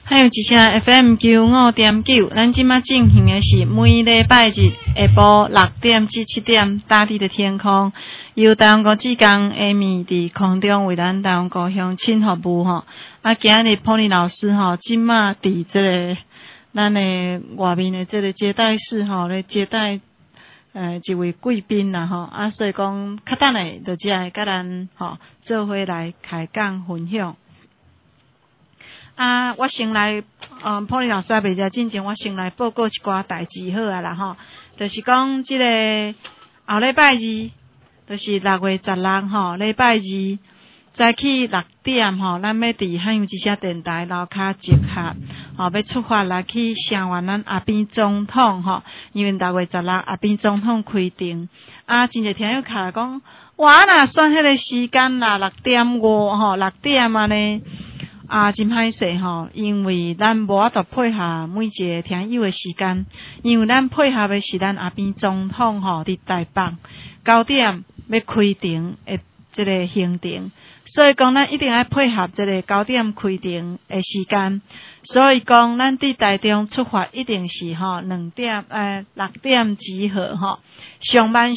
还有一声 FM95.9，咱今麦进行的是每礼拜日下晡6点至7点，大地的天空，由台湾国际港 Amy 伫空中为咱台湾故乡请服务吼。今日Pony老师吼，今麦伫这个咱的外面的这个接待室吼，咧接待一位贵宾啦吼，所以讲较等下就只会甲咱吼做伙来开讲分享。我先来Pony老师还袂遮进前，我先来报告一寡代志好啊啦吼，就是讲即个后礼拜二，就是6月16吼，礼拜二早起6点吼，咱要伫汉阳之声电台楼骹集合吼，要出发来去声援咱阿扁总统吼，因为6月16阿扁总统开庭真侪听友卡讲，哇若算迄个时间啦，6点5吼，6点安尼。真歹势吼，因为咱无法度配合每一个听友的时间，因为咱配合的是咱阿扁总统吼伫台北9点要开庭的这个行程，所以讲咱一定要配合这个9点开庭的时间，所以讲咱伫台中出发一定是吼6点集合吼，上班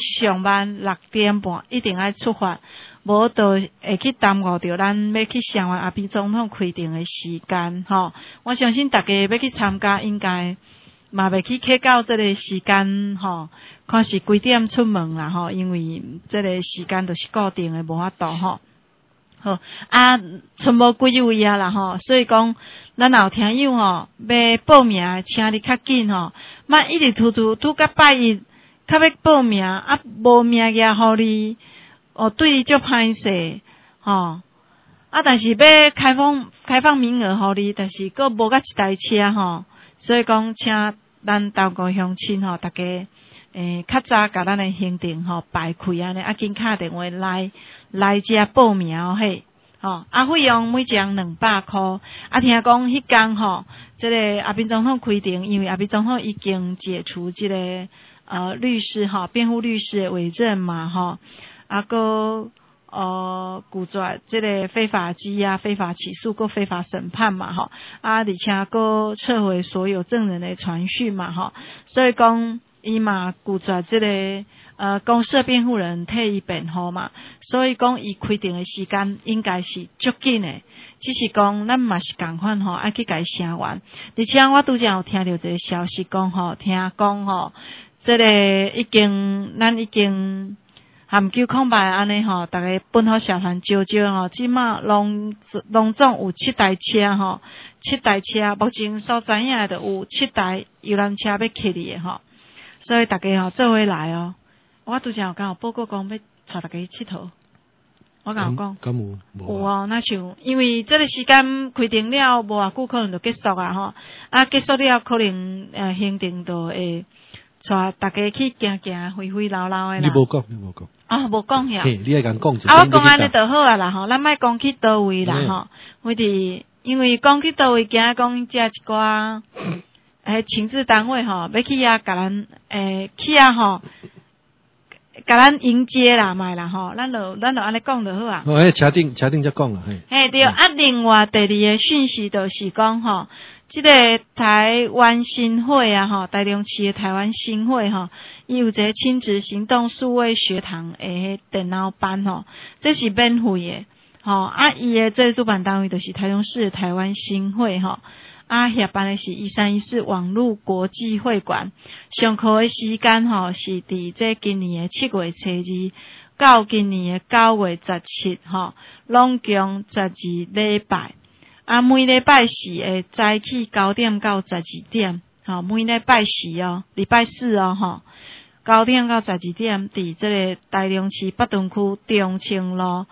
6点半一定要出发。无就会去耽误着咱要去声援阿扁总统开庭的时间吼。我相信大家要去参加，应该嘛袂去卡到这个时间吼，看是几点出门啦吼，因为这个时间就是固定的，无法度吼。好剩无几位啦吼，所以讲咱有听友吼要报名，请你较紧吼，莫一直拄到拜一，较要报名无名额互你。对你足歹势吼，但是要开放名额互你，但是佫无甲一台车吼，所以讲请咱台湾乡亲吼，大家较早甲咱的行程吼排开安尼，紧打电话来遮报名嘿吼，费用每张200块，听讲迄天吼，这个阿扁总统开庭，因为阿扁总统已经解除这个律师吼辩护律师的委任嘛吼。个拒绝这个非法羁押、非法起诉、个非法审判嘛吼，而且个撤回所有证人的传讯嘛吼，所以讲伊嘛拒绝这个公社辩护人替伊辩护嘛，所以讲伊开庭的时间应该是足紧的，只是讲咱嘛是共款吼，爱去甲伊声援。而且我拄则有听到一个消息讲吼，听讲吼，这个咱已经。含908安尼吼，大家本土社团招吼，即马拢总有7台车吼，7台车目前所知影的就有7台游览车要开哩吼，所以大家吼做伙来哦。我拄则有讲报告讲要带大家去佚佗，我甲有讲，有那像因为这个时间开庭了，无偌久可能就结束吼，结束了可能行程就会带大家去行行、飞飞绕绕的啦。 你无讲。 无讲呀。 你爱甲讲一下。 我讲安尼就好啊啦吼，咱莫讲去倒位啦吼。因为讲去倒位，惊讲遮一寡情治单位吼，要去甲咱去吼，甲咱迎接啦，卖啦吼，咱就安尼讲就好啊。 车顶才讲啦， 对。另外第二个讯息就是讲吼。这个台湾新会吼，台中市的台湾新会吼，伊有一个亲子行动数位学堂的电脑班吼，这是免费的吼。伊的这个主办单位就是台中市的台湾新会吼，协办的是1314网络国际会馆。上课的时间吼是伫这今年的7月初2到今年的9月17吼，拢共12礼拜。每礼拜4会早起9点到12点，每礼拜4礼拜4吼，9点到12点，伫这个台中市北屯区中清路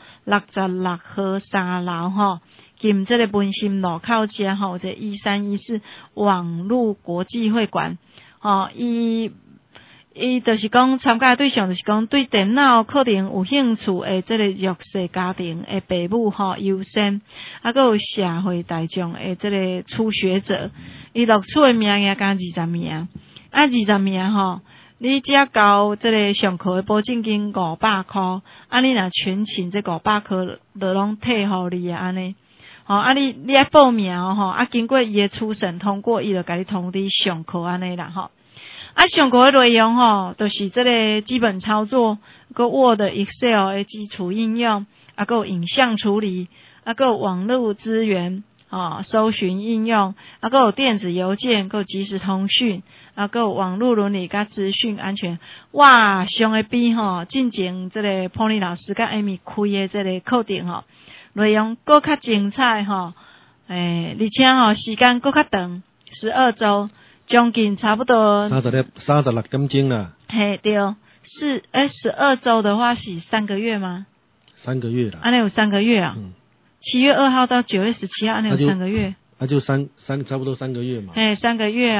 66号3楼吼，近这个文心路口遮吼，这1314网络国际会馆吼，伊就是讲参加的对象就是讲对电脑可能有兴趣的这个弱势家庭的父母吼优先，还有社会大众的这个初学者，伊录取的名额刚20名，20名吼，你只要交这个上课的保证金500块，你若全勤这500块就拢退互你安尼。 你爱报名经过伊的初审通过，伊就甲你通知上课安尼啦上课的内容就是这个基本操作，个 Word、Excel 的基础应用，个有影像处理，个有网络资源搜寻应用，个有电子邮件，个有即时通讯，个有网络伦理甲资讯安全。哇，上会比进前这个 Pony 老师甲 Amy 开的这个课程内容更较精彩而且时间更较长，12周。将近差不多 36点钟啦。 嘿，对，12周的话是3个月吗 ？3个月啦。 安尼有3个月啊？7月2号到9月17号，安尼有3个月。 就差不多3个月嘛。 嘿，3个月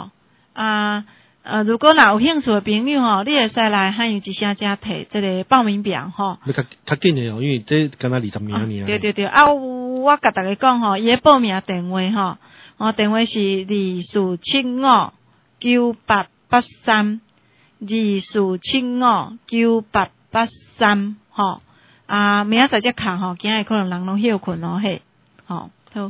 如果有兴趣的朋友你会使来汉语之声家摕这个报名表你较紧的因为这敢若20名尔。 对，我甲大家讲伊的报名电话电话是24759883 24759883明仔载才敲今日可能人拢休困嘿好，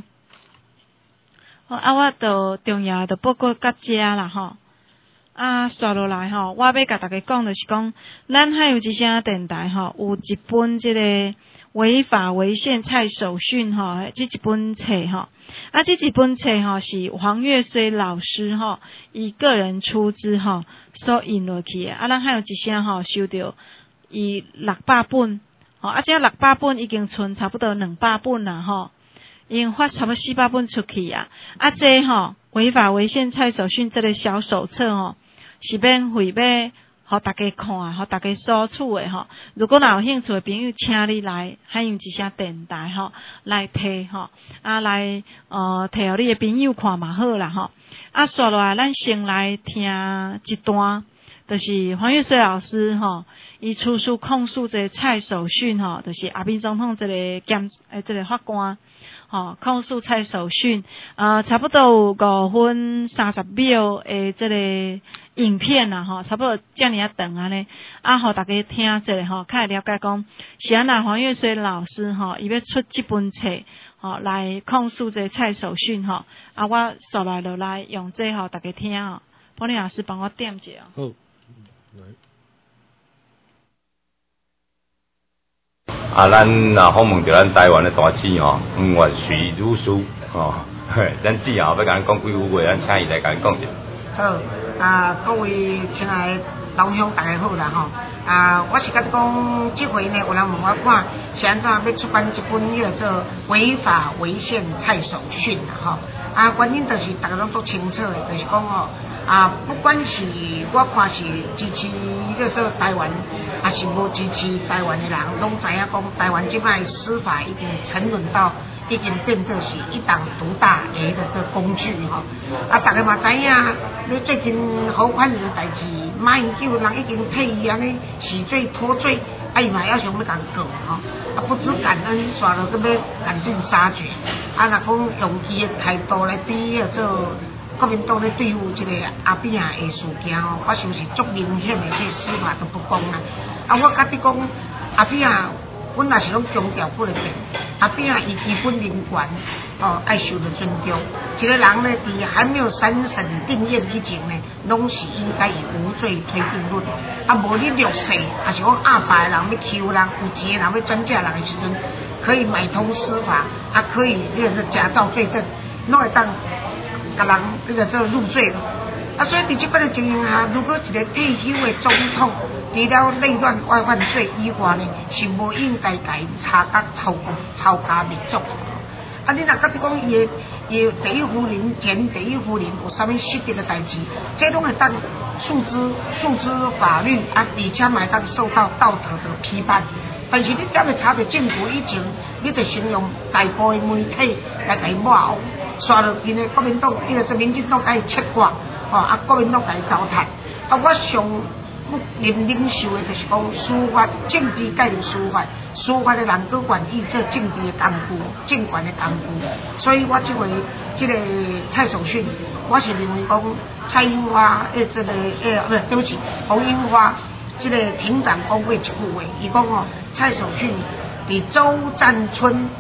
我就重要的报告到这啦刷落来我要甲大家讲就是讲，咱汉语之声电台有一本这个违法违宪蔡守训这一本册这一本册是黄月水老师以个人出资所印落去的咱汉语之声收到伊600本这600本已经剩差不多200本啦已经发差不多400本出去这违法违宪蔡守训这个小手册是免费要互大家看，互大家索取的如果有兴趣的朋友，请你来汉语之声电台来摕来摕互你的朋友看嘛好啦刷落来，咱先来听一段，就是黄月水老师伊出诉控诉这个蔡守训就是阿扁总统这个这个法官控诉蔡守训差不多有5分30秒的这个影片差不多这么长安尼互大家听一下较会了解讲是安那黄月水老师伊要出这本册来控诉这个蔡守训我刷来就来用这大家听帮你老师帮我点一下好，来。 咱访问着咱台湾的大使黄月水律师咱只要甲咱讲几句话，咱请伊来甲咱讲一下。 好，各位亲爱的老乡，大家好啦我是甲你讲，这回呢有人问我看是安怎要出版一本叫做《违法违宪蔡守训》啦原因就是大家拢都清楚的，就是讲不管是我看是支持叫做台湾，还是无支持台湾的人，拢知影讲台湾即摆司法已经沉沦到已经变作是一党独大的一个工具大家嘛知影，你最近好款的代志，马英九人已经替伊安尼洗罪脱罪，伊嘛要想要甲告不知感恩，煞落去要赶尽杀绝若讲用伊的态度来比做国民党咧对付这个阿扁的事件我想是足明显的，这司法都不公啦我甲你讲阿扁阮也是拢强调不能变，阿扁伊基本人权爱受到尊重。一个人呢，伫还没有3审定验以前呢，拢是应该以无罪推定论。无你弱势，也是讲阿爸的人要欺负人，有钱的人要转嫁人的时阵，可以买通司法，可以那个假造罪证，拢会当甲人这个入罪了。所以伫这摆的情形下，如果一个退休的总统除了内乱外犯罪以外呢，是无应该甲伊查甲抄家灭族。你若甲你讲伊的第一夫人、前第一夫人有啥物失德的代志，这拢会当诉之法律而且嘛会当受到道德的批判。但是你点会查到政府以前，你就先用大部的媒体来甲伊抹黑，刷落去呢，国民党这个民进党甲伊切割，国民党甲伊糟蹋。我上不能忍受的就是讲司法政治介入司法的人都愿意做政治的工具、政权的工具。所以我这回这个蔡守训，我是认为讲蔡英花对不起，洪英花这个庭长讲过一句话，伊讲蔡守训伫周占春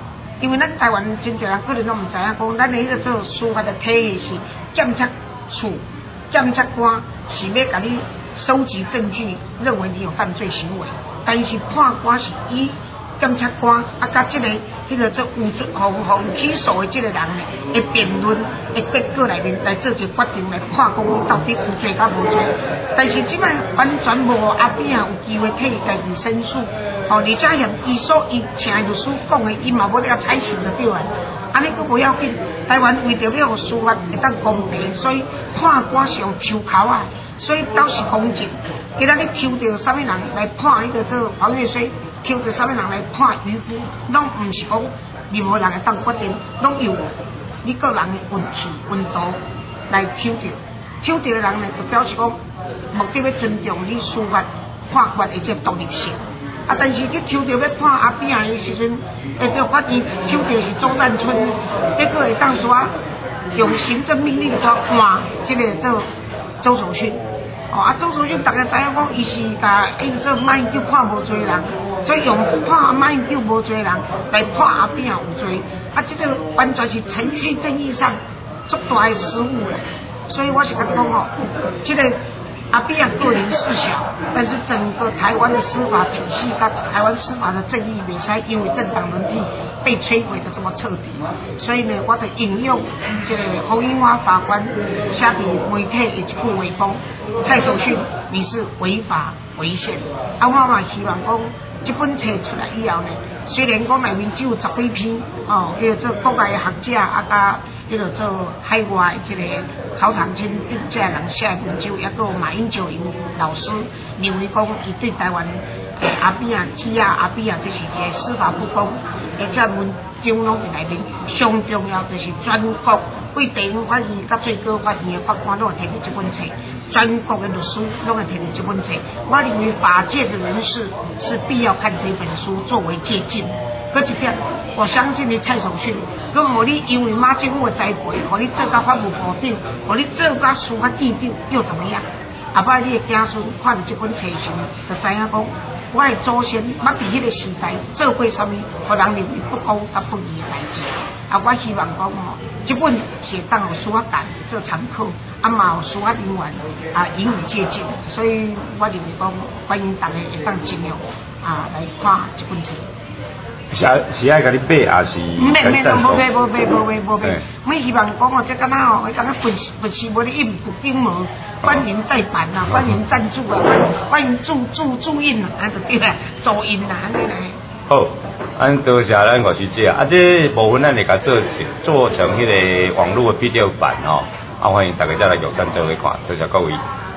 因为咱台湾真侪人可能都毋知影讲，咱的迄个做司法的体系是检察处、检察官是要甲你收集证据，认为你有犯罪行为，但是判官是以检察官甲这个迄个做有起诉的这个人的辩论的结果内面来做一个决定，来判讲到底有罪甲无罪。但是即摆完全无阿扁有机会替家己申诉，而且嫌伊请律师讲的，伊嘛无了采信就对啊。安尼佫无要紧，台湾为着了司法会当公平，所以判官是用抽口啊，所以都是公正。今仔日抽到啥物人来判迄个做黄月水，抽到啥物人来判渔夫，拢毋是讲任何人会当决定，拢由你个人的运气、运道来抽到。抽到的人呢，就表示讲目的要尊重你司法判决的这独立性。啊，但是去抽到要判阿扁的时阵，就发现抽到是周赞春，结果会当说用行政命令抓换这个做周守训。周守训大家知影讲，伊是甲做马英九判无罪人，所以用判马英九无罪人来判阿扁有罪。这个完全是程序正义上足大的失误了。所以我是甲你讲这个阿扁个人事小，但是整个台湾的司法体系跟台湾司法的正义袂使因为政党轮替被摧毁的这么彻底。所以呢，我就引用这个洪英华法官写伫媒体的一句话讲：蔡守训你是违法违宪。我嘛希望讲这本册出来以后呢，虽然讲内面只有10几篇叫做国外的学者甲迄个做海外这个曹长青这人写的文章，也有马英九因老师认为讲，伊对台湾阿扁阿扁就是一个司法不公，而且文章拢伫内面上重要就是全国为地方法院甲最高法院的法官拢会摕到这本册，全国的律师拢会摕到这本册。我认为法界的人士是必要看这本书作为借鉴。搁一点，我相信你蔡守训，佮互你因为马政府的栽培，互你做到法务部长，互你做到司法局长又怎么样？后摆你的子孙看到这本册时，就知影讲，我的祖先捌伫迄个时代做过啥物，互人认为不公甲不义的代志。我希望讲这本是当有司法界做参考，嘛有司法人员引以借鉴。所以我认为讲，欢迎大家会当尽量来看这本册。 是爱甲你买，也是免无买。我希望讲这敢若敢若本事无咧印不顶无，欢迎再版啊，欢迎赞助啊，欢迎注印啊，就对啦，助印啊，安尼来。 好，多谢咱吴师姐这部分咱会甲做成迄个网络的 PDF 版欢迎大家再来用咱做伙看，多谢各位。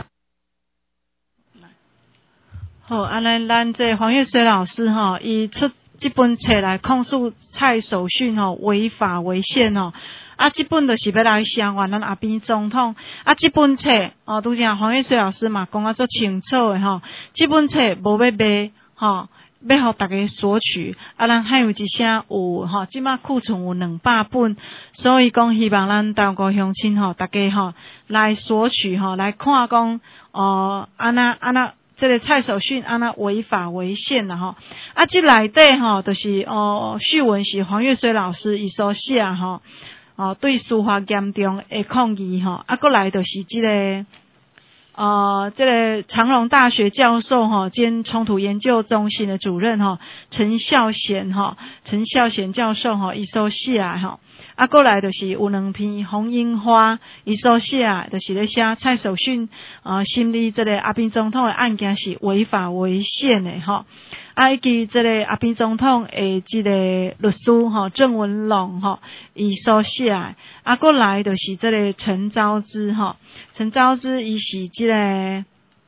好，安尼咱这黄月水老师伊出这本册来控诉蔡守训违法违宪这本就是要来声援咱阿扁总统这本册拄则黄月水老师嘛讲足清楚的这本册无要卖要互大家索取咱还有一声有即马库存有200本，所以讲希望咱台湾乡亲大家来索取来看讲安那这个蔡守训安那违法违宪啦这内底就是序文是黄月水老师伊所写对司法严重的抗议过来就是这个这个长荣大学教授兼冲突研究中心的主任陈孝贤教授伊所写过来就是有2篇洪英花伊所写就是咧写蔡守训审理这个阿扁总统的案件是违法违宪的以及这个阿扁总统的这个律师郑文龙伊所写过来就是这个陈昭之伊是这个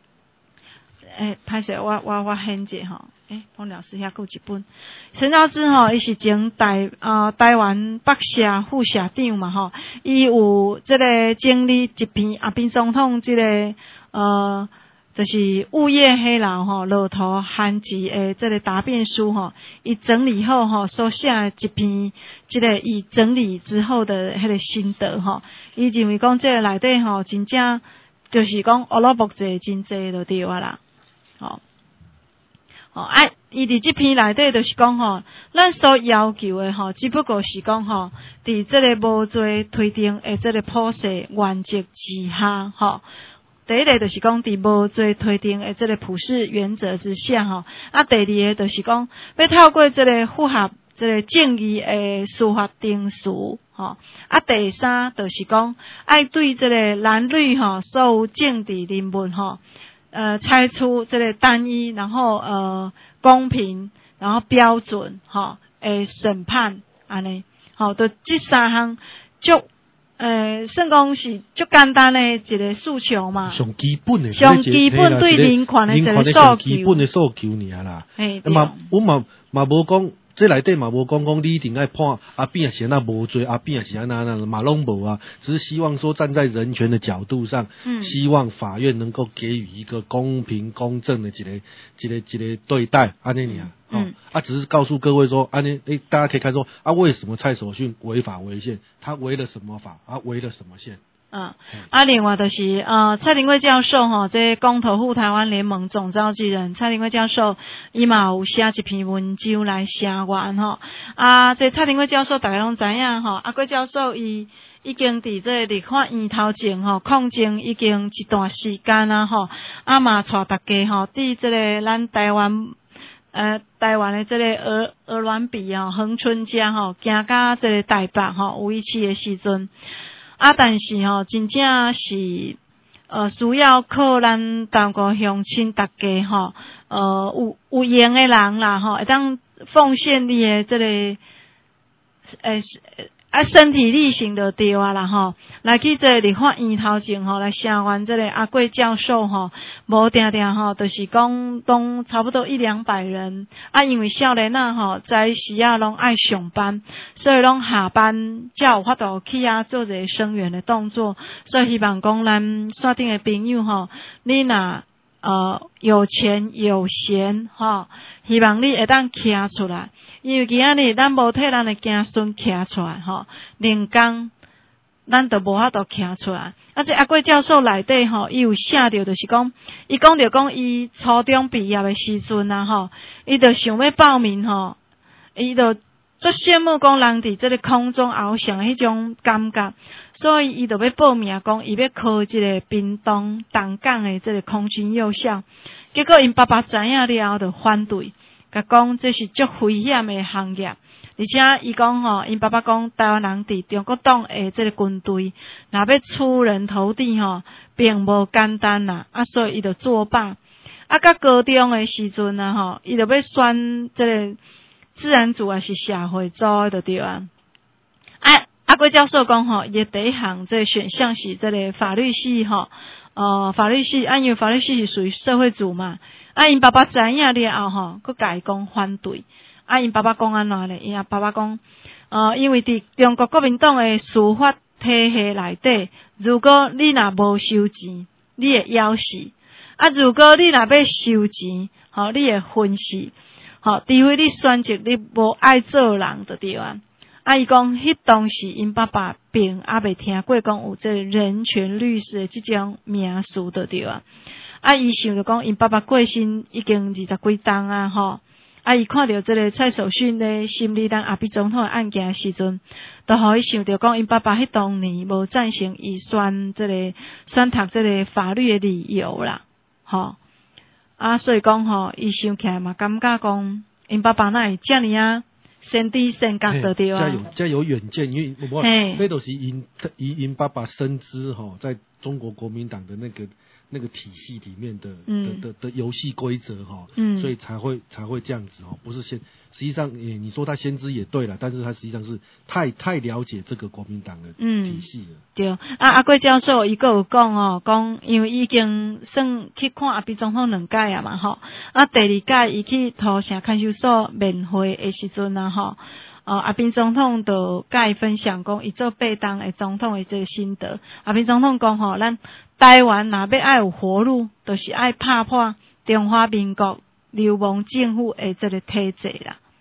歹势我现者彭老师遐有一本陈昭之伊是前台湾北社副社长嘛伊有这个整理一篇阿扁总统这个就是物业黑牢骆驼韩籍的这个答辩书伊整理后所写的一篇这个伊整理之后的迄个心得伊认为讲这个内底真正就是讲乌鲁木齐真济就对啦伊伫即篇内底就是讲吼，咱所要求诶吼，只不过是讲吼，伫即个无罪推定诶即个普世原则之下吼。第一个就是讲伫无罪推定诶即个普世原则之下吼，啊第二个就是讲要透过即个符合即个正义诶司法定数吼，啊第三就是讲爱对即个男女吼所有政治人物吼，采取即个单一然后公平然后标准吼诶审判安尼，吼，就即三项足。算讲是足简单的一个诉求嘛， 上基本的， 上基本对人权的一个诉求， 基本的诉求尔啦。我嘛无讲，这内底嘛无讲你一定爱判阿扁是安那无罪，阿扁是安那嘛拢无啊，只是希望说站在人权的角度上，希望法院能够给予一个公平公正的一个对待，安尼尔。只是告诉各位说，安尼大家可以看说为什么蔡守训违法违宪？他违了什么法？违了什么宪？ 另外就是蔡廷贵教授吼，这公投护台湾联盟总召集人蔡廷贵教授，伊嘛有写一篇文章来声援吼。这蔡廷贵教授大家拢知影吼，贵教授伊已经伫这立法院头前吼抗争已经一段时间啊吼，嘛带大家吼伫这个咱台湾的这个鹅銮鼻恒春遮吼，行到这个台北吼有一期的时阵，但是吼真正是需要靠咱台湾乡亲大家吼，有闲的人啦吼，会当奉献你的这个身体力行就对啦吼，来去这个立法院头前吼来声援这个贵教授吼，无定定吼，就是讲拢差不多100-200人，因为少年吼在时拢爱上班，所以拢下班才有法度去做一个声援的动作，所以希望讲咱线顶的朋友吼，你若有钱有闲吼，希望你会当徛出来，因为今仔日咱无替咱的子孙徛出来吼，连工咱都无法度徛出来。这贵教授内底吼，伊有写着就是讲，伊讲着讲伊初中毕业的时阵吼，伊就想要报名吼，伊就足羡慕讲人伫这个空中翱翔的迄种感觉，所以伊就要报名讲伊要考这个屏东东港的这个空军幼校，结果因爸爸知影了后就反对，甲讲这是足危险的行业，而且伊讲吼，因爸爸讲台湾人伫中国党的这个军队，若要出人头地吼，并无简单啦，所以伊就作罢。到高中的时阵吼，伊就要选这个自然组还是社会组的就对啊。贵教授讲吼，伊第一项这个选项是这个法律系吼，法律系，因为法律系是属于社会组嘛。因爸爸知影了后吼，佮甲伊讲反对。因爸爸讲安怎咧？因爸爸讲，因为伫中国国民党的司法体系内底，如果你若无收钱，你会夭死；如果你若要收钱，吼，你会昏死。除非你选择你无爱做人就对啊。伊讲迄当时因爸爸并未听过讲有这人权律师的即种名词就对啊。伊想着讲因爸爸过身已经20几冬啊吼。伊看到这个蔡守训咧审理咱阿扁总统的案件的时阵，就互伊想着讲因爸爸迄当年无赞成伊选读这个法律的理由啦，吼。所以讲吼，伊想起来嘛，感觉讲因爸爸哪会遮尔先知先觉就对啊， 这有远见，因为这都是因爸爸深知吼，在中国国民党的那个体系里面的游戏规则哈，所以才会这样子哈，不是实际上你说他先知也对了，但是他实际上是太了解这个国民党的体系了。 对，贵教授伊个有讲讲因为已经算去看阿扁总统2届啊嘛吼，第2届伊去土城看守所面会的时阵啊吼。阿扁总统就甲伊分享讲，伊做8当的总统的这个心得。阿扁总统讲吼，咱台湾若要爱有活路，就是爱拍破中华民国流氓政府的这个体制啦。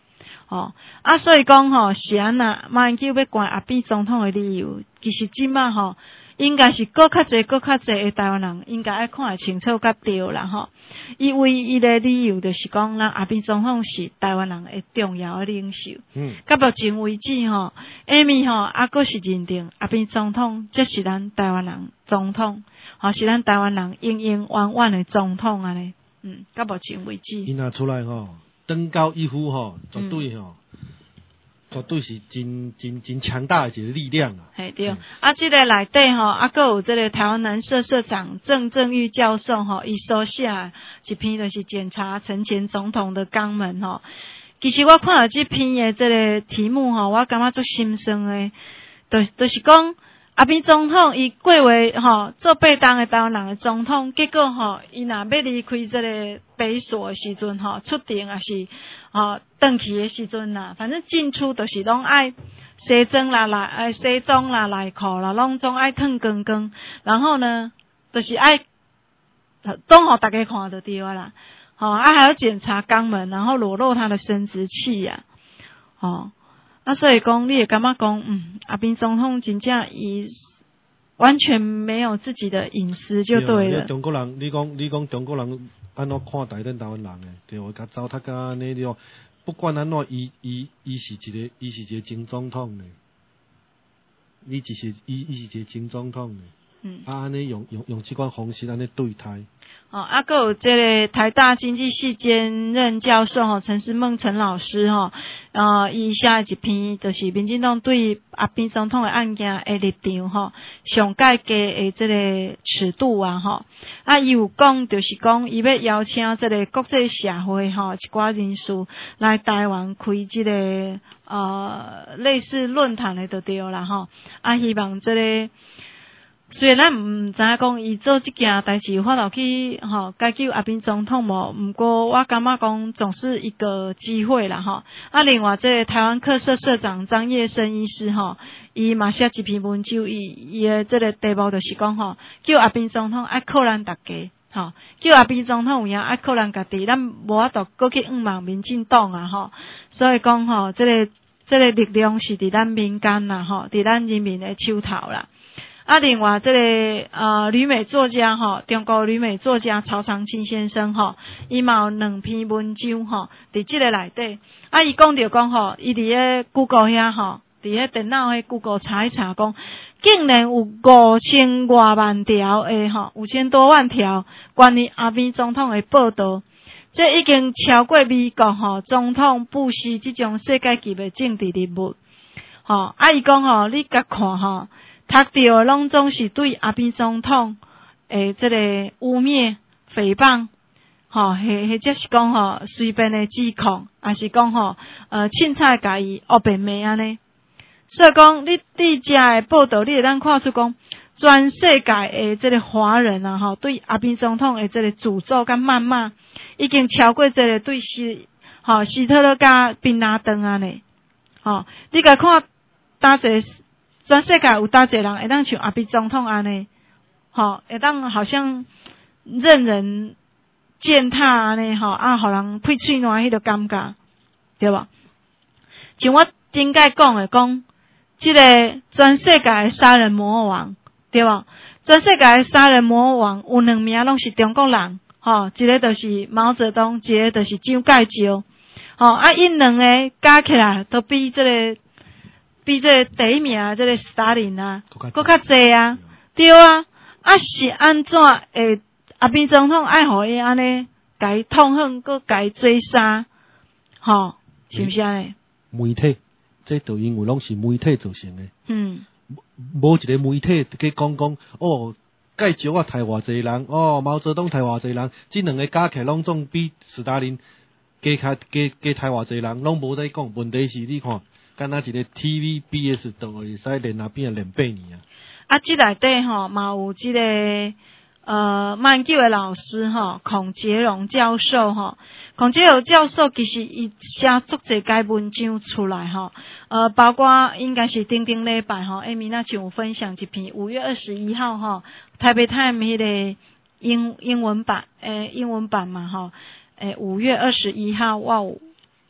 所以讲吼，是安那马英九要关阿扁总统的理由，其实即马吼，应该是搁较侪的台湾人应该爱看会清楚甲对啦吼。因为伊的理由就是讲，咱阿扁总统是台湾人的重要的领袖。到目前为止吼，下面吼搁是认定阿扁总统这是咱台湾人总统，是咱台湾人永永远远的总统安尼。到目前为止， 伊若出来吼，登高一呼吼，绝对吼。绝对是真强大的一个力量啊！ 嘿对，这个内底吼，还有这个台湾南社社长郑正玉教授吼，伊所写一篇就是检查陈前总统的肛门吼。其实我看了这篇的这个题目吼，我感觉足心酸的，就是讲阿扁总统伊过为吼做八当的台湾人的总统，结果吼伊若要离开这个北所的时阵吼，出庭也是回去的时阵啦，反正进出都是拢爱西装啦、西装啦、内裤啦，拢总爱褪光光，然后呢，就是爱拢互大家看就对啦，还要检查肛门，然后裸露他的生殖器啊，所以讲，你也感觉讲，阿扁总统真正伊完全没有自己的隐私就对了。 中国人，你讲中国人安怎看待咱台湾人诶？对，甲糟蹋甲安尼了，不管安怎，伊是一个前总统诶，伊是一个前总统诶。安尼用这款方式安尼对待。 还有这个台大经济系兼任教授陈时梦陈老师伊写一篇就是民进党对阿扁总统的案件的立场上改革的这个尺度伊有讲就是讲伊要邀请这个国际社会一寡人士来台湾开这个类似论坛的就对啦希望这个。虽然咱唔知影讲伊做这件代志有法度去解救阿扁总统无，不过我感觉讲总是一个机会啦另外这个台湾客社社长张业生医师伊嘛写一篇文章，伊的这个题目就是讲叫阿扁总统爱靠咱大家叫阿扁总统有影爱靠咱家己，咱无法度过去望民进党啊所以讲这个力量是伫咱民间啦伫咱人民的手头啦。另外这个旅美作家中国旅美作家曹长青先生伊嘛有2篇文章伫这个内底伊讲着讲伊伫咧 Google 遐伫咧电脑迄 Google 查一查讲竟然有5000多万条的5000多万条关于阿扁总统的报道，这已经超过美国总统布希这种世界级的政治人物伊讲你甲看读到拢总是对阿扁总统诶，这个污蔑、诽谤，或者是讲随便的指控，还是讲凊彩甲伊恶辩骂安尼。所以讲，你遮的报道，你会当看出讲，全世界的这个华人对阿扁总统的这个诅咒甲谩骂，已经超过这个对希特勒甲宾拉登安尼。你甲看搭一全世界有多少人会当像阿扁总统安尼，会当好像任人践踏安尼，互人呸喙烂迄个感觉，对吧？像我顶解讲的，讲这个全世界的杀人魔王，对吧？全世界的杀人魔王有2名拢是中国人，一个就是毛泽东，一个就是蒋介石，因2个加起来都比这个第一名这个斯大林啊，搁较济啊，对啊，是安怎会阿扁总统爱互伊安尼，甲伊痛恨，搁甲伊追杀，是不是安尼？ 媒体，这都因为拢是媒体造成的。无一个媒体去讲介石啊杀偌济人，毛泽东杀偌济人，这2个加起来拢总比斯大林加杀偌济人，拢无在讲。问题是你看。敢若一个 TVBS 都会使练啊变练8年啊！ 这内底嘛有这个曼九的老师孔杰荣教授孔杰荣教授其实伊写足侪该文章出来包括应该是顶礼拜下面那像有分享一篇5月21号台北 Time 迄个英文版嘛5月21号我有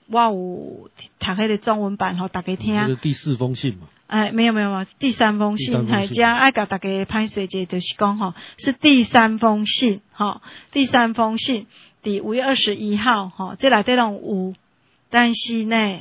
我有读迄个中文版吼，大家听。 这是第4封信嘛？ 没有，第3封信，这爱甲大家拍摄者就是讲吼，是第3封信，吼，第3封信，伫5月21号，吼，这内底拢有，但是呢，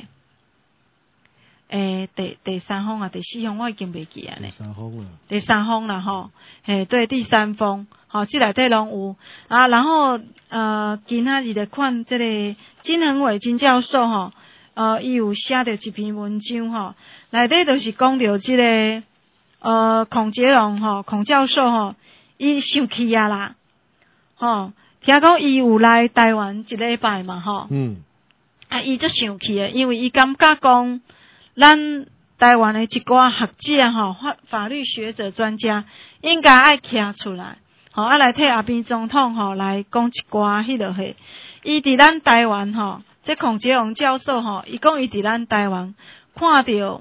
第3封啊，第4封我已经袂记啊呢。第3封啦，吼，对，第3封，吼，这内底拢有啊，然后今仔日来看这个金恒伟金教授吼。伊有写着一篇文章吼，内底就是讲着即个孔杰龙吼，孔教授吼，伊生气啊啦，吼，听讲伊有来台湾1礼拜嘛吼，伊就生气诶，因为伊感觉讲咱台湾诶一寡学者吼，法律学者专家应该爱站出来，吼，来替阿扁总统吼来讲一寡迄落嘿，伊伫咱台湾吼。这孔杰龙教授吼，伊讲伊伫咱台湾看到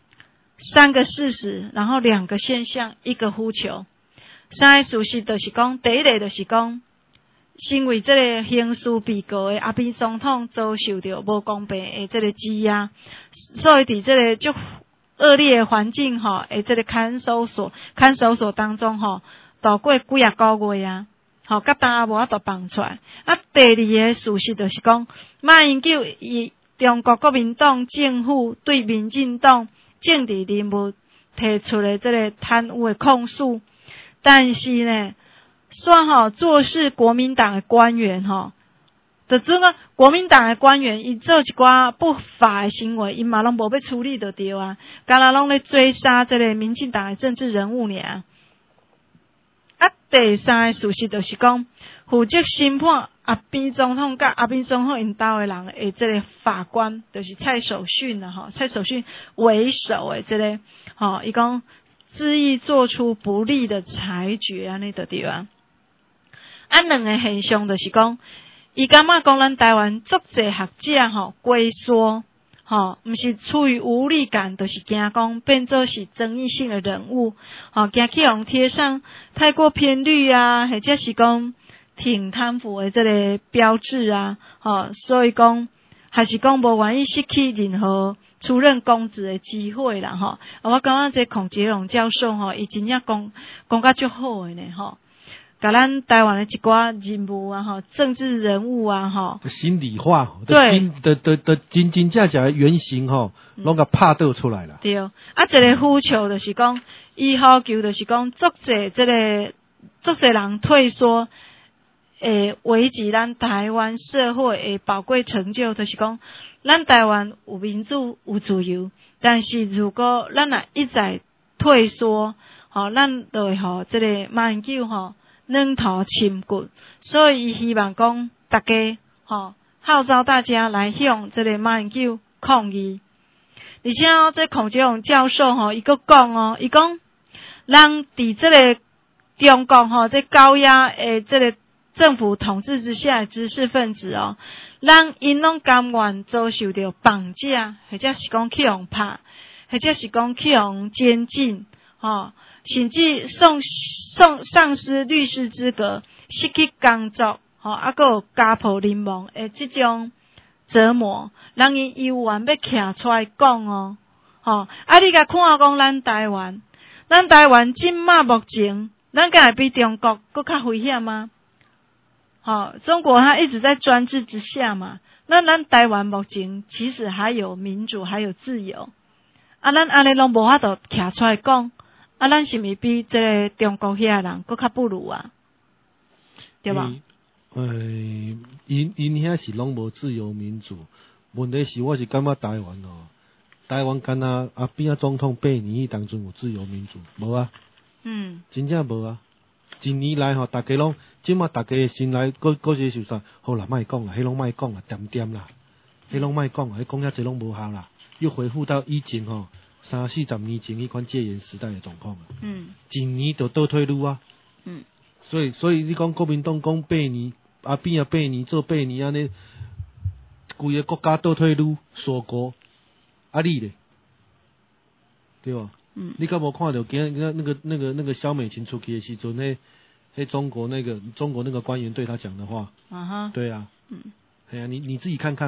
3个事实，然后2个现象，1个呼求。3个事实就是讲，第一个就是讲，身为这个刑事被告的阿扁总统遭受到无公平的这个羁押，所以伫这个足恶劣的环境吼，这个看守所当中吼，度过几啊个月啊。好，甲当也无法度放出来。啊，第2个事实就是讲，马英九以中国国民党政府对民进党政治人物提出的这个贪污的控诉，但是呢，算吼做事国民党的官员吼，就这个国民党的官员，伊做一寡不法的行为，伊嘛拢无要处理就对啊，干那拢咧追杀这个民进党的政治人物尔。啊，第3个事实就是讲，负责审判阿扁总统甲阿扁总统因兜的人的这个法官，就是蔡守训啦吼，蔡守训为首的这个吼，伊讲恣意做出不利的裁决安尼就对啊。啊，2个现象就是讲，伊感觉讲咱台湾足侪学者吼龟缩。吼，毋是出于无力感，就是惊讲变作是争议性的人物，吼，惊去互贴上太过偏绿啊，或者是讲挺贪腐的这个标志啊，吼，所以讲还是讲无愿意失去任何出任公职的机会啦，吼。我感觉这孔杰龙教授吼，伊真正讲甲足好的呢，吼。甲咱台湾的一寡人物啊，吼，政治人物啊，吼， 心理化， 对的真正的原型吼，拢甲拍倒出来了。 对，啊，一个呼求就是讲，伊呼求就是讲，足侪人退缩，危及咱台湾社会的宝贵成就，就是讲，咱台湾有民主有自由，但是如果咱若一再退缩，吼，咱就会互这个马英九吼。软头深骨，所以伊希望讲大家号召大家来向这个马英九抗议。而且这孔杰龙教授伊佫讲伊讲人伫这个中国这高压的这个政府统治之下的知识分子人因拢甘愿遭受到绑架，或者是讲去互拍，或者是讲去互监禁，甚至丧失律师资格，失去工作，还有家破人亡的这种折磨，人伊有愿要徛出来讲你甲看讲咱台湾今嘛目前，咱敢会比中国更较危险吗？中国它一直在专制之下嘛，那咱台湾目前其实还有民主，还有自由，咱安尼拢无法度徛出来讲。咱是咪比这个中国遐人更较不如啊？对吧？ 因遐是拢无自由民主。问题是我是感觉台湾台湾敢若阿扁总统8年当中有自由民主无啊？真正无啊！一年来大家拢即马大家心内个些受伤，好啦，莫讲啦，迄拢莫讲啦，点啦，迄拢莫讲啦，迄讲遐济拢无效啦，又恢复到以前30-40年前迄款戒严时代的状况一年就倒退路啊。所以你讲国民党讲8年，阿扁8年做8年安尼，规个国家倒退路锁国，你咧，对吧？你敢无看到今那个萧美琴出去的时阵，迄中国那个官员对他讲的话？对啊。你自己看看嘛。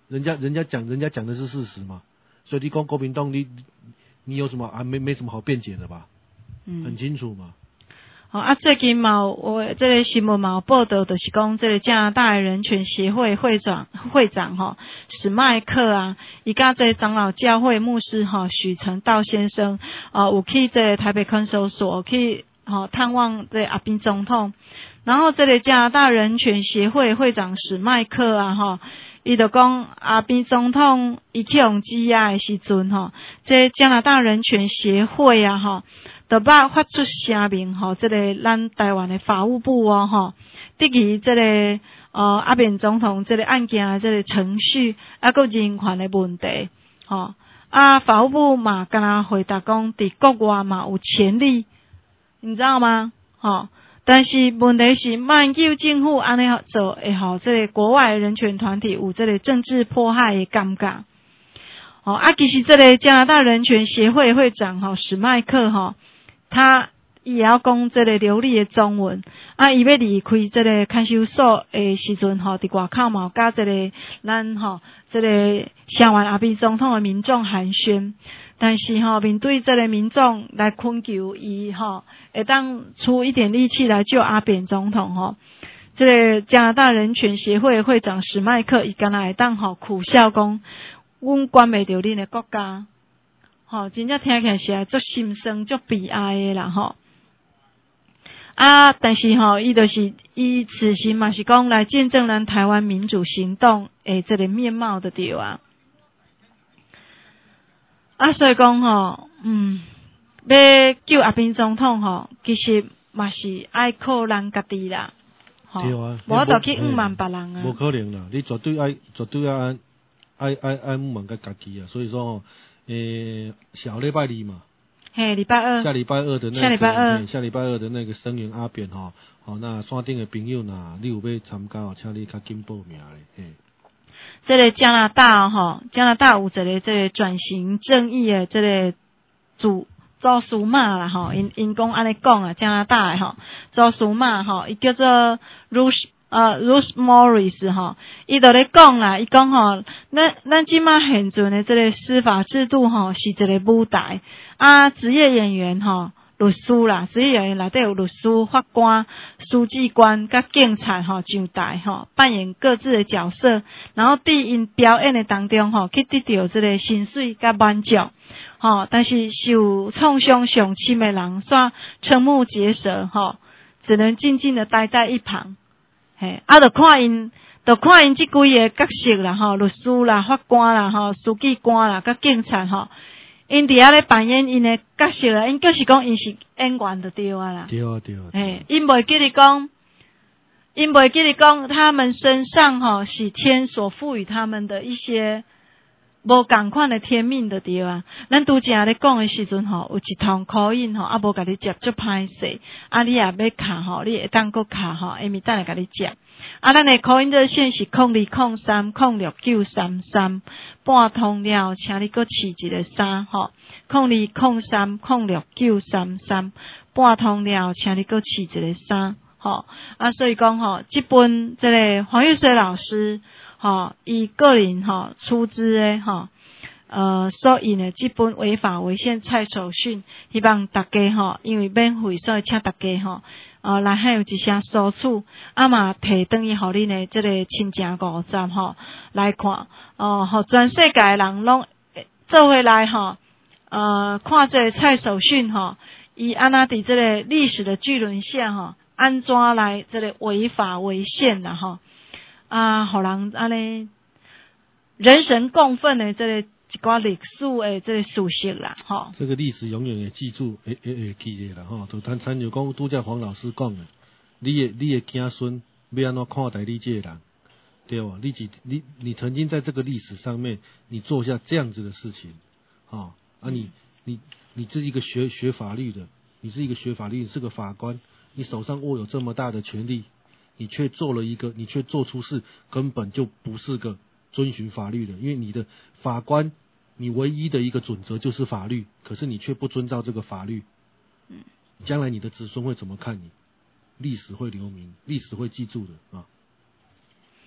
人家讲的是事实嘛，所以你讲国民党你有什么没什么好辩解的吧？很清楚嘛。 最近我这个新闻有报道，就是讲这个加拿大人权协会会长史麦克啊，伊甲这长老教会牧师许承道先生有去这台北看守所去探望这阿扁总统，然后这个加拿大人权协会会长史麦克啊伊就讲阿扁总统伊去用羁押的时阵这加拿大人权协会啊就捌发出声明这个咱台湾的法务部对于这个阿扁总统这个案件的这个程序还有人权的问题法务部嘛敢若回答讲伫国外嘛有潜力，你知道吗？但是问题是曼旧政府安尼做会互这个国外的人权团体有这个政治迫害的感觉。其实这个加拿大人权协会会长史麦克他也要讲这个流利的中文伊要离开这个看守所的时阵伫外口嘛有甲这个咱这个声援阿扁总统的民众寒暄，但是面对这个民众来恳求伊会当出一点力气来救阿扁总统这个加拿大人权协会会长史麦克伊敢若会当苦笑讲阮管袂着恁的国家真正听起来是足心酸足悲哀的啦但是伊就是伊此行嘛是讲来见证咱台湾民主行动的这个面貌的对啊所以讲要救阿扁总统其实嘛是爱靠咱家己啦对啊， 无就去问别人无可能啦，你绝对爱问个家己啊，所以说小礼拜二嘛， 礼拜二， 下礼拜二的那个声援阿扁那山顶的朋友呐，你有要参加请你较紧报名咧。 这个加拿大有一个这个转型正义的这个主司马啦因讲安尼讲加拿大的主司马伊叫做Ruth Morris 伊就咧讲啦，伊讲咱即马现存的这个司法制度是一个舞台职业演员律师啦，职业演员内底有律师、法官、书记官甲警察上台扮演各自的角色，然后伫因表演的当中去得到这个薪水甲满足但是受创伤上深的人煞瞠目结舌只能静静的待在一旁就看因即几个角色啦律师啦、法官啦书记官啦甲警察因伫遐咧扮演因的角色啦，因就是讲因是演员就对啊啦。 对。 因袂记你讲他们身上是天所赋予他们的一些无共款的天命就对啊。咱拄则咧讲的时阵有一通口音无甲你接足歹势你也要卡你会当搁卡下面等下甲你接咱的口音热线是0203069333半通了请你搁试一个30203069333半通了请你搁试一个3所以讲这本这个黄玉水老师伊个人出资的所印的这本违法违宪蔡守训，希望大家因为免费，所以请大家来还有一些索取嘛提转去互恁的这个亲情5站来看互全世界的人拢做回来看这个蔡守训伊安那伫这个历史的巨轮下安怎来这个违法违宪啦互人安尼人神共愤的这个一寡历史的这个事实啦这个历史永远会记住会记咧啦就参像讲拄则黄老师讲的，你的子孙要安怎看待你这个人，对吧？你曾经在这个历史上面你做下这样子的事情你是一个学法律的，你是个法官，你手上握有这么大的权力，你却做出事根本就不是个遵循法律的，因为你的法官你唯一的一个准则就是法律，可是你却不遵照这个法律将来你的子孙会怎么看你？历史会留名，历史会记住的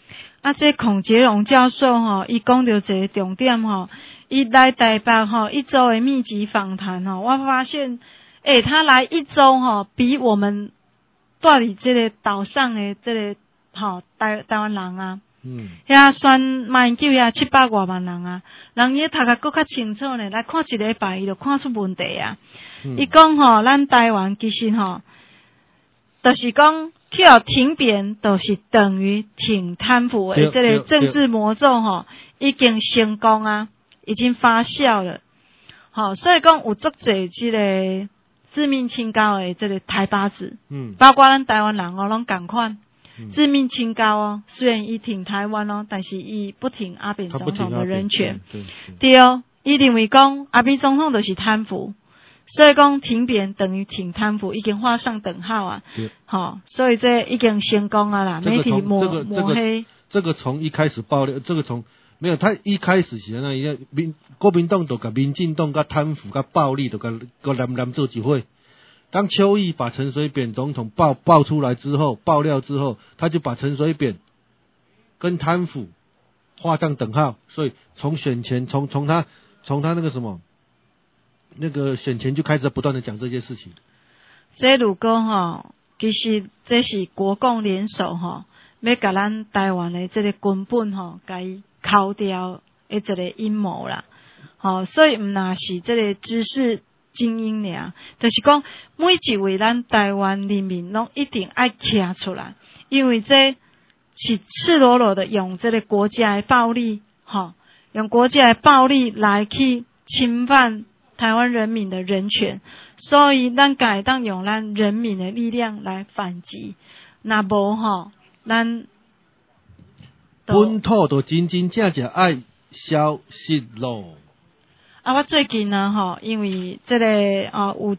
这孔杰荣教授吼，伊讲到一个重点吼，伊来台北吼一周的密集访谈吼，我发现，他来一周吼，比我们住伫这个岛上的这个吼台湾人啊，遐选马英九遐700多万人啊，人伊读甲搁较清楚呢，来看一礼拜伊就看出问题啊。伊讲吼，咱台湾其实吼，就是讲去互停扁，就是等于挺贪腐的这个政治魔咒吼，已经成功啊，已经发酵了。好，所以讲有足侪这个自命清高的这个台巴子，包括咱台湾人哦，拢共款。自命清高哦，虽然伊挺台湾哦，但是伊不挺阿扁总统的人权。对哦，伊认为讲阿扁总统就是贪腐，所以讲挺扁等于挺贪腐，已经画上等号啊。好，所以这已经成功啊啦，媒体抹黑。 这个从一开始爆料，这个从没有他一开始是那样，国民党都甲民进党甲贪腐甲暴力都甲南做一伙。当邱毅把陈水扁总统爆出来之后，爆料之后，他就把陈水扁跟贪腐画上等号，所以从选前，从他那个什么那个选前就开始不断的讲这些事情。 这如果吼，其实这是国共联手吼，要甲咱台湾的这个根本吼，甲伊敲掉的这个阴谋啦。好，所以毋那是这个知识精英俩，就是讲每一位咱台湾人民拢一定爱站出来，因为这是赤裸裸的用这个国家的暴力，用国家的暴力来去侵犯台湾人民的人权，所以咱该当用咱人民的力量来反击。那无咱本土都真正爱消失咯。 我最近呢因为这个有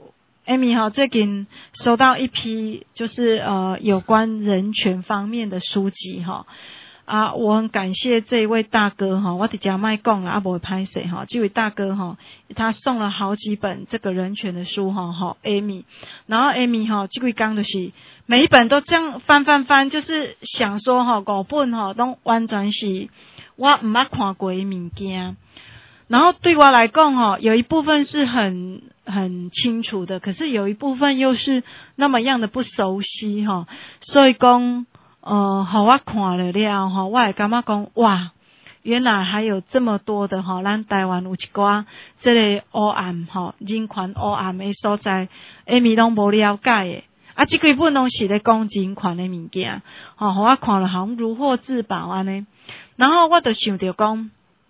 Amy 最近收到一批就是有关人权方面的书籍我很感谢这一位大哥我直接卖讲啦，不会拍谁这位大哥他送了好几本这个人权的书Amy， 然后 Amy 这位讲就是每一本都这样翻，就是想说5本都完全是我唔捌看过的物件。然后对我来讲有一部分是很清楚的，可是有一部分又是那么样的不熟悉所以讲好我看了我会感觉讲哇，原来还有这么多的咱台湾有一寡这个黑暗人权黑暗的所在，Amy拢无了解的这几本拢是咧讲人权的物件互我看了好像如获至宝安尼。然后我就想着讲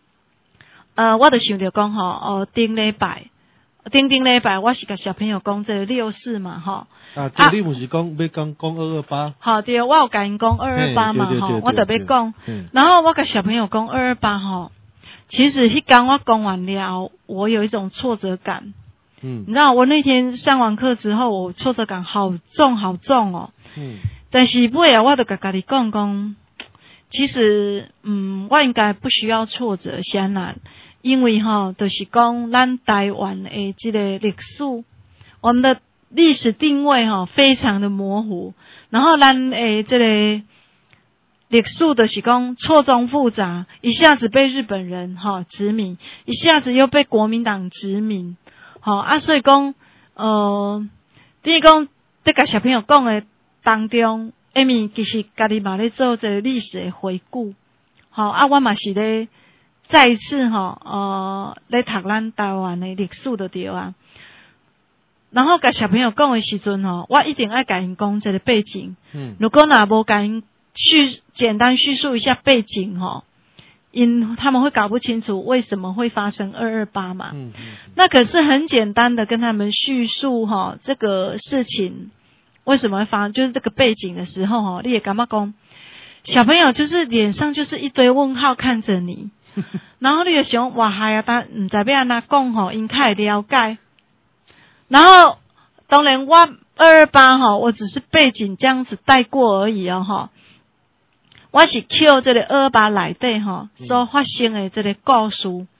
顶礼拜我是甲小朋友讲这个6·4嘛这你不是讲要讲228？ 好，对，我有甲因讲228嘛我就要讲。然后我甲小朋友讲228其实迄天我讲完了，我有一种挫折感。你知道我那天上完课之后，我挫折感好重但是尾我就甲家己讲，其实我应该不需要挫折先啦，因为就是讲咱台湾的这个历史，我们的历史定位非常的模糊，然后咱的这个历史就是讲错综复杂，一下子被日本人殖民，一下子又被国民党殖民所以讲等于讲在甲小朋友讲的当中，Amy 其实家己嘛咧做这个历史的回顾我嘛是咧再一次咧读咱台湾的历史就对啊。然后甲小朋友讲的时阵我一定爱甲因讲这个背景。如果若无甲因简单叙述一下背景他们会搞不清楚为什么会发生228嘛。那可是很简单的跟他们叙述这个事情为什么会发生，就是这个背景的时候你也感觉讲小朋友就是脸上就是一堆问号看着你然后你就想哇嗨他唔知要安怎讲因较会了解。然后当然我228我只是背景这样子带过而已我是扣这个228内底所发生的这个故事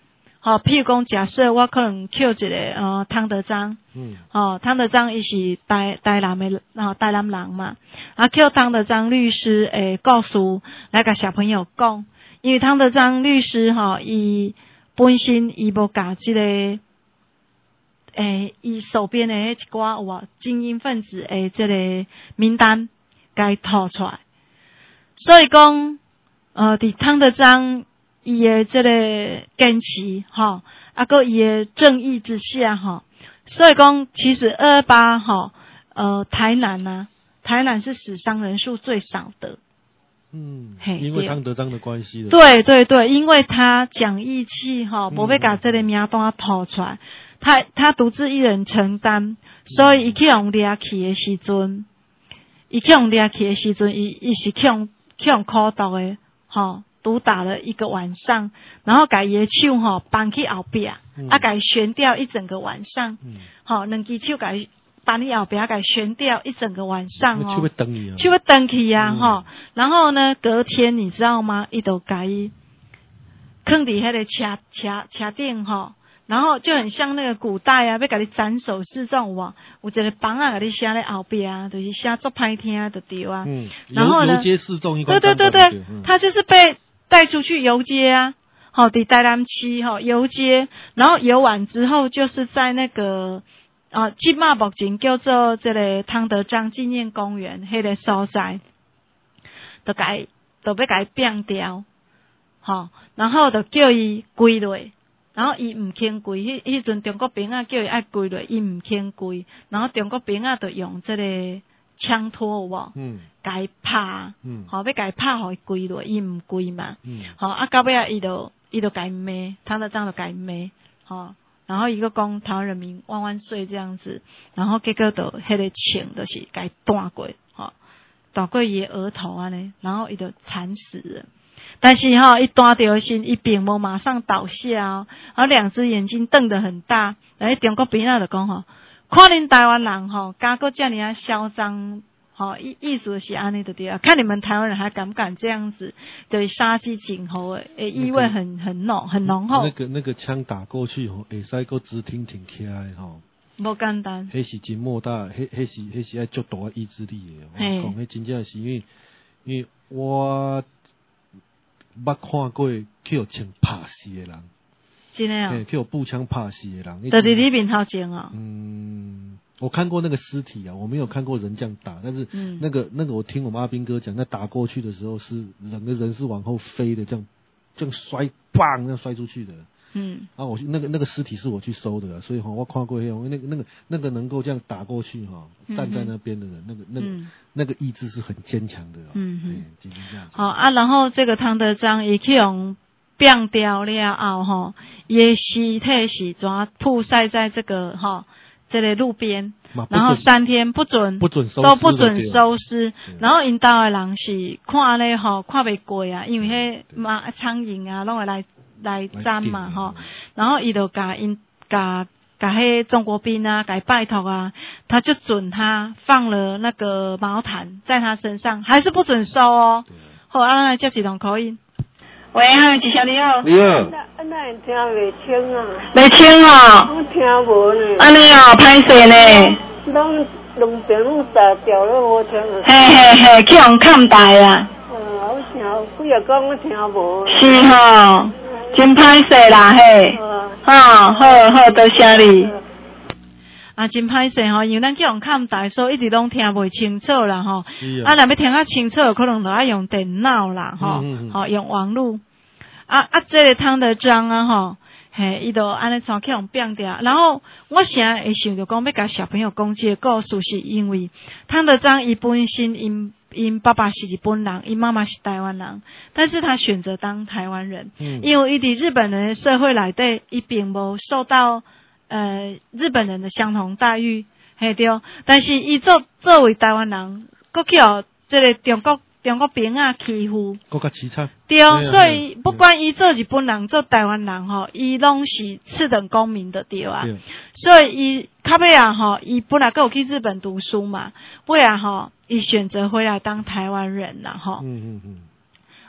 譬如讲假设我可能捡一个汤德章，汤德章伊是台南的台南人嘛，捡汤德章律师诶故事来甲小朋友讲，因为汤德章律师伊本身伊无甲即个伊手边的一寡有精英分子的即个名单该吐出来，所以讲伫汤德章伊的即个坚持搁伊的正义之下所以讲其实228台南是死伤人数最少的。 因为汤德章的关系。 对对对，因为他讲义气无要甲这个名单吐出来，他独自一人承担，所以伊去用掠去的时阵，伊是去用苦毒的毒打了一个晚上，然后把伊的手绑去后壁，把伊悬吊一整个晚上，两只手把伊绑去后壁，把伊悬吊一整个晚上手要断去啊然后呢，隔天你知道吗？伊就把伊放伫迄个车顶然后就很像那个古代要给你斩首示众有一个榜给你写在后边就是写作歹听就对啊。然后呢，游街示众对，他就是被带出去游街伫台南市游街，然后游完之后就是在那个即马目前叫做这个汤德章纪念公园迄个所在，就要给伊变掉然后就叫伊跪落。然后伊唔肯跪，迄阵中国兵叫伊爱跪落，伊唔肯跪，然后中国兵就用这个枪托有无？甲伊拍，要甲伊拍，互伊跪落，伊唔跪嘛，到尾伊就甲伊骂，汤德章就甲伊骂，然后伊个讲台湾人民万万岁这样子，然后结果就迄个枪就是甲伊断过，断过伊的额头安尼，然后伊就惨死了。但是一断掉心，伊并无马上倒下然后两只眼睛瞪得很大。中国兵就讲看恁台湾人敢搁这样嚣张意思是安尼就对啊，看你们台湾人还敢不敢这样子，对杀鸡儆猴的意味很浓厚。 那个枪打过去会使搁直挺起来无简单。 迄是真莫大，迄是爱足大意志力的。讲迄真正是因为我捌看过去有枪拍死的人， 真的啊？ 去有步枪拍死的人， 就是你面头前我看过那个尸体我没有看过人这样打，但是那个我听我们阿兵哥讲，那打过去的时候是整个人是往后飞的，这样摔，棒，这样摔出去的。我那个尸体是我去收的所以我看过那个能够这样打过去站在那边的人，那个意志是很坚强的真的这样。 然后这个汤德章伊去用变掉了后伊的尸体是怎曝晒在这个这个路边，然后3天不准收尸，然后因兜的人是看咧看袂过因为迄苍蝇拢会来粘嘛然后伊就甲迄中国兵甲伊拜托他就准他放了那个毛毯在他身上，还是不准收好，来接一通口音。喂，一声你好。 你好。 那听袂清袂清我听无呢。 安尼歹势呢。 两边拢打掉了，我听。 嘿，去用看台啊。 我听，几日讲我听无。 是真歹势啦嘿。好，多谢你。真歹势因为咱去用看台，所以一直拢听袂清楚啦若要听较清楚，可能就要用电脑啦用网络。这个汤德章伊就安尼怎去用变掉。然后我现在会想着讲要甲小朋友讲这个故事，是因为汤德章伊本身因爸爸是日本人，因妈妈是台湾人，但是他选择当台湾人，因为伊伫日本人的社会内底，伊并无受到日本人的相同待遇，对。但是伊作为台湾人，佫去这个中国兵欺负， 更加凄惨。 对，所以不管伊做日本人做台湾人伊拢是次等公民的对啊。所以伊较尾伊本来佫有去日本读书嘛，尾伊选择回来当台湾人啦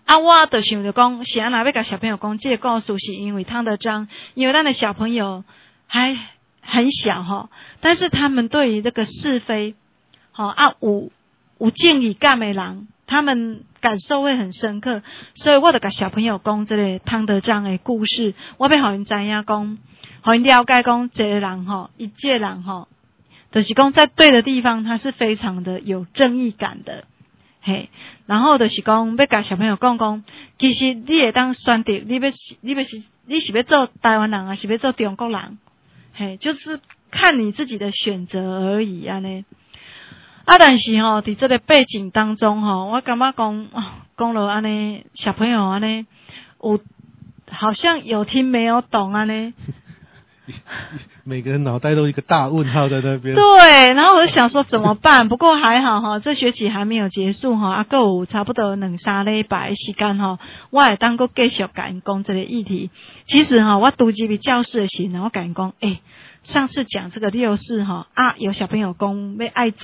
啊，我就想着讲，是安那要甲小朋友讲这个故事，是因为汤德章，因为咱的小朋友还很小哈，但是他们对于这个是非，有正义感的人，他们感受会很深刻，所以我就甲小朋友讲这个汤德章的故事，我要互因知影讲，互因了解讲，这个人伊这个人就是讲在对的地方，他是非常的有正义感的，嘿，然后就是讲要甲小朋友讲，其实你会当选择，你是要做台湾人，还是要做中国人，嘿，就是看你自己的选择而已安尼。但是伫这个背景当中我感觉讲了安尼，小朋友安尼有好像有听没有懂安尼。 每个人脑袋都一个大问号在那边。 对，然后我就想说怎么办？不过还好这学期还没有结束还有差不多2-3礼拜的时间我会当阁继续甲因讲这个议题。其实我拄入去教室的时候，我甲因讲上次讲这个64有小朋友讲要爱知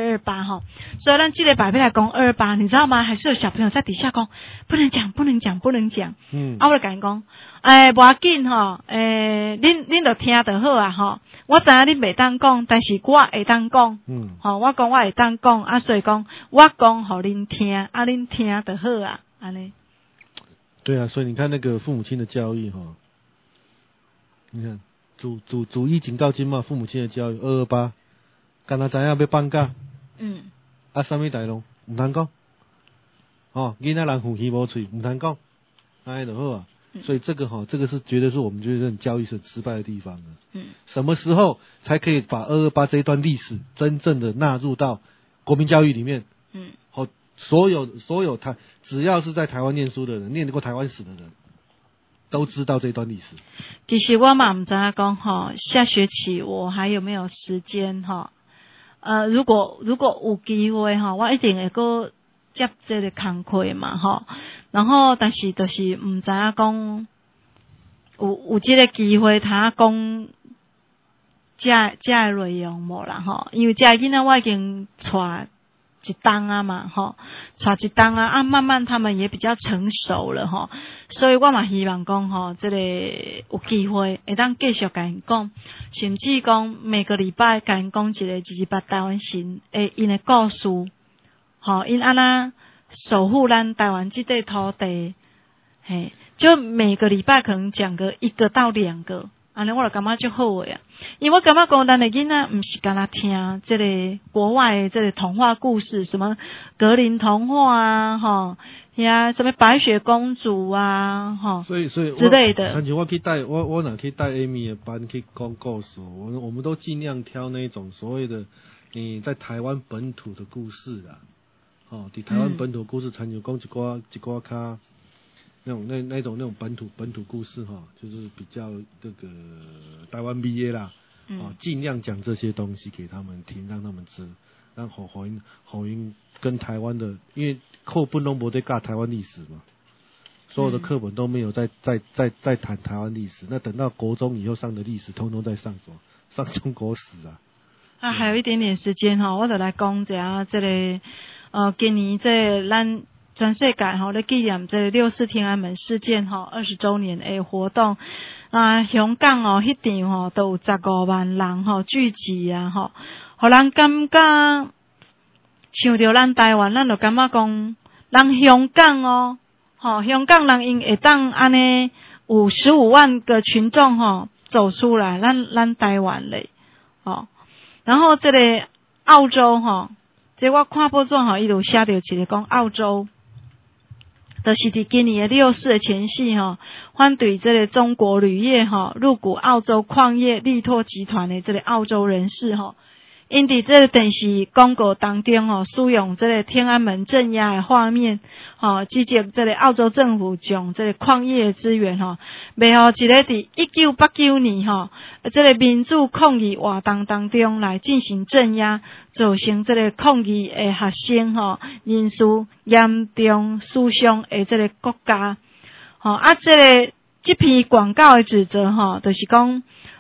228所以咱这个礼拜要来讲228，你知道吗？还是有小朋友在底下讲不能讲。我就甲因讲，无要紧恁就听就好啊我知影恁袂当讲，但是我会当讲我讲我会当讲所以讲我讲互恁听恁听就好啊安尼。 对啊，所以你看那个父母亲的教育你看主以警告今嘛，父母亲的教育228，敢若知影要放假，啥物代志毋通讲，囡仔人负气无喙毋通讲，安尼就好啊。所以这个是绝对是我们觉得教育是失败的地方什么时候才可以把228这一段历史真正的纳入到国民教育里面？所有只要是在台湾念书的人，念过台湾史的人，都知道这段历史。 其实我嘛不知道讲下学期我还有没有时间如果有机会我一定会过接这个工课嘛然后但是就是不知道讲有这个机会他讲这内容无啦因为这囡仔我已经带一档嘛带一档慢慢他们也比较成熟了所以我嘛希望讲这个有机会会当继续甲因讲，甚至讲每个礼拜甲因讲一个28台湾神因的故事因安那守护咱台湾这块土地就每个礼拜可能讲个1个到2个安尼我就感觉就好诶因为我感觉讲咱的囡仔不是干那听这个国外的这个童话故事，什么格林童话什么白雪公主所以之类的。 而且我哪去带 Amy 的班去讲故事，我们都尽量挑那种所谓的在台湾本土的故事啦。在台湾本土故事，参有讲一寡较那种本土故事就是比较这个台湾毕业啦，尽量讲这些东西给他们听，让他们知，让好因跟台湾的，因为课本都没在教台湾历史嘛，所有的课本都没有在谈台湾历史，那等到国中以后上的历史，通通在上中国史啊。 还有一点点时间我就来讲一下这个今年这咱全世界咧纪念这64天安门事件20周年的活动香港迄场都有15万人聚集互人感觉想到咱台湾，咱就感觉讲人香港香港人因会当安尼有15万个群众走出来，咱台湾嘞然后这个澳洲这我看报纸伊就写到一个讲澳洲就是伫今年的64的前夕反对这个中国铝业入股澳洲矿业力拓集团的这个澳洲人士因伫这个电视广告当中使用这个天安门镇压的画面指责这个澳洲政府将这个矿业资源卖互一个伫1989年这个民主抗议活动当中来进行镇压，造成这个抗议的学生人数严重损伤的这个国家这个这篇广告的指责就是讲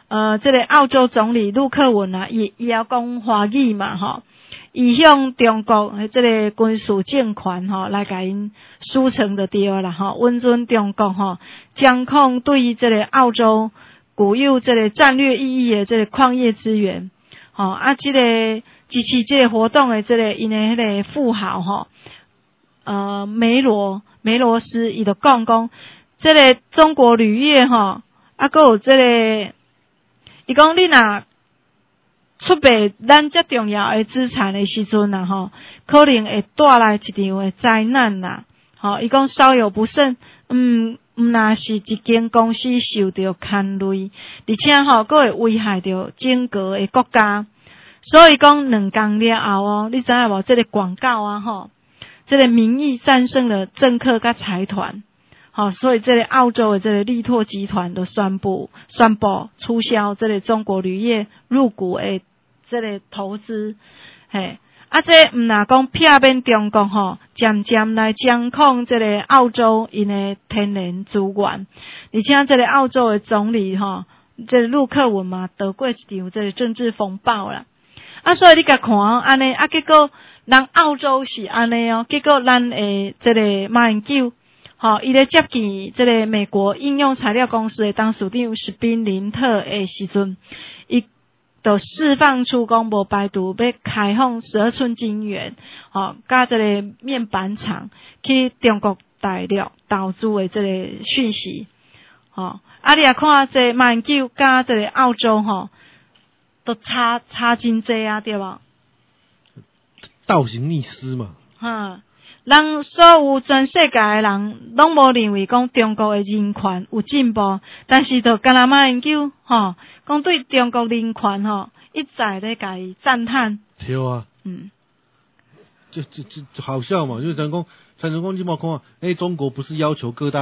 这个澳洲总理陆克文啊，伊也讲华语嘛吼，伊向中国这个军事政权吼来甲因输成就对啦吼，温准中国吼掌控对这个澳洲具有这个战略意义的这个矿业资源，吼啊，这个支持这个活动的这个因的迄个富豪吼，梅罗斯伊就讲，这个中国铝业吼，啊，还有这个。伊讲你若出卖咱遮重要诶资产诶时阵啊，吼，可能会带来一场诶灾难啦。吼，伊讲稍有不慎，若是一间公司受到牵累，而且吼，佫会危害到整个诶国家。所以讲2天了后你知影无？这个广告啊，吼，这个民意战胜了政客甲财团。好，所以这个澳洲的这个力拓集团都宣布促销这个中国铝业入股的这个投资，嘿，啊，这毋若讲片面中国吼，渐渐来掌控这个澳洲因的天然资源，而且这个澳洲的总理吼，这个陆克文嘛，得过一场这个政治风暴啦，啊，所以你甲看安尼，啊，结果人澳洲是安尼哦，结果咱的这个马英九。好，伊咧接见这个美国应用材料公司的董事长史宾林特的时阵，伊就释放出讲无排除要开放12寸晶圆，甲这个面板厂去中国大陆投资的这个讯息，你也看这马英九甲这个澳洲都差真济啊，对吧？ 倒行逆施嘛。 人所有全世界的人拢无认为讲中国的人权有进步，但是就敢若马英九讲对中国人权一再咧甲伊赞叹。 对啊，就好笑嘛，就是陈成功你冇看，中国不是要求各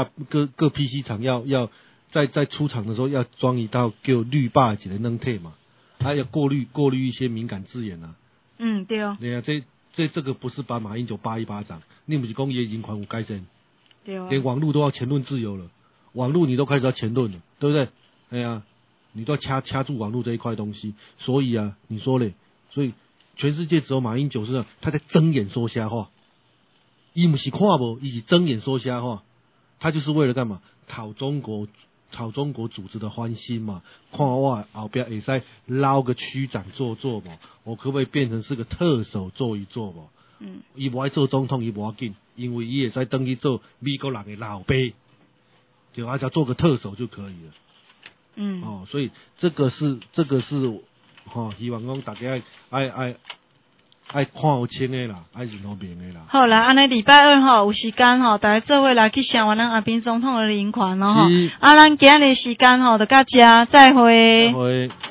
PC 厂要在出厂的时候要装一道叫滤霸级的能体嘛，要过滤一些敏感字眼啊。 对哦。 对啊，这个不是把马英九扒一巴掌，你不是讲也人权有改善， 对啊， 连网络都要前论自由了，网络你都开始要前论了，对不对？哎呀，你都要掐住网络这一块东西，所以啊，你说嘞，所以全世界只有马英九是他在睁眼说瞎话，伊不是看无，伊是睁眼说瞎话，他就是为了干嘛？讨中国组织的欢心嘛，看我后边会使捞个区长做嘛，我可不可以变成是个特首做一做嘛？伊无爱做总统，伊无要紧，因为伊会使登去做美国人的老爸，就只要做个特首就可以了。所以这个是希望讲大家爱看好清的啦，爱认好明的啦。 好啦，安尼礼拜2有时间大家做伙来去想完咱阿扁总统的人权咯咱今日时间就到这，再会。